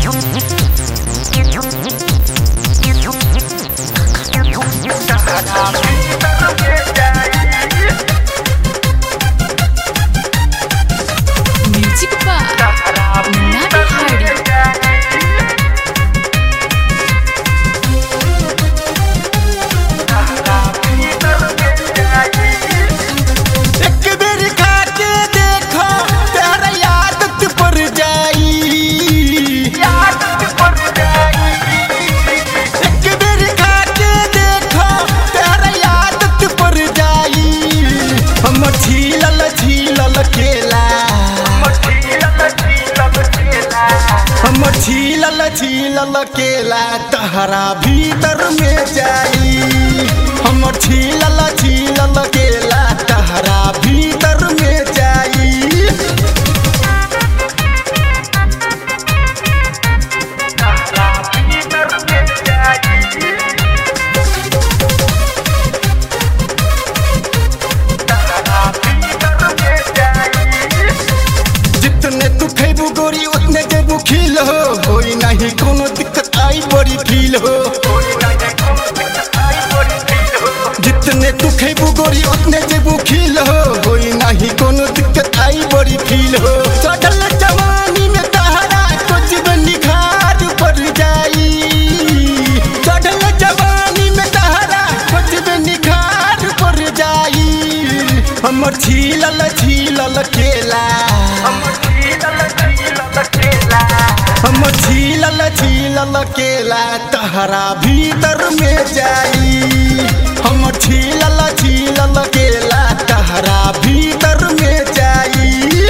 Music by Munna Bihari. एक बेर खा के देखो तेरा यादत पर जाई। एक बेर खा के देखो तेरा यादत पर जाई। हम छीलल छीलल केला, हम छीलल छीलल केला तहरा भीतर में जाई। हम छीलल छीलल केला तहरा भीतर में जाई। जितने तू खैबू गोरी उतने जेबू खिल हो, कोई नहीं कोनो दिक्कत आई बड़ी फील हो। जितने तू खैबू गोरी उतने जेबू खिल हो, कोई नहीं कोनो दिक्कत आई बड़ी फील हो। चढ़ल जवानी में तहरा कुछ निखार पड़ जाई। चढ़ल जवानी में तहरा कुछ निखार पड़ जाई। हमर छीलल छीलल केला, हम छीलल छीलल केला तहरा भीतर में जाई। हम छीलल छीलल केला तहरा भीतर में जाई।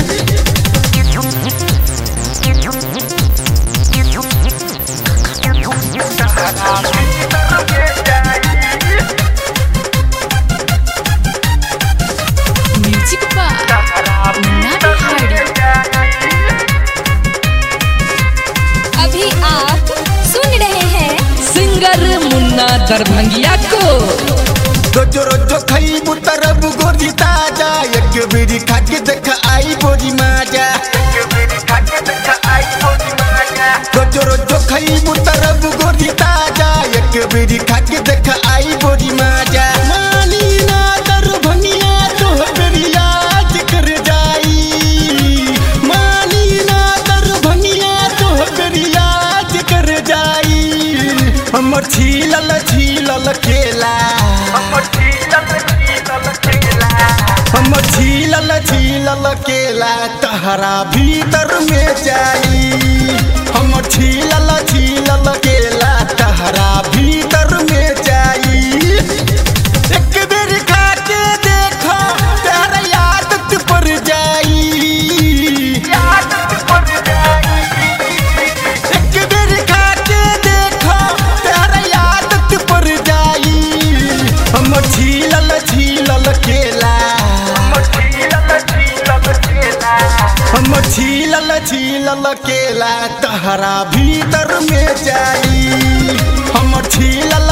Music by Munna Bihari. अभी आप सुन रहे हैं सिंगर मुन्ना दरभंगिया को। रोज रोज खैबू तरब गोरी ताजा, एक बेरी खा के देख आई बोरी माजा। रोज रोज खैबू तरब गोरी ताजा, एक बेरी खा के देख आई बोरी माजा। मानी ना दरभंगिया तोहर याद कर जाई। मानी ना दरभंगिया तोहर याद कर जाई। हमर छीलल छीलल केला, हम छीलल छीलल केला तहरा भीतर में जाई। हम छीलल छीलल केला तहरा भीतर में जाई। एक बेर खा के देखो तेरा यादत पर जाई। एक बेर खा के देखो तेरा यादत पर जाई। हम छीलल छीलल केला, हम छीलल छीलल केला तहरा भीतर में जाई। हम छीलल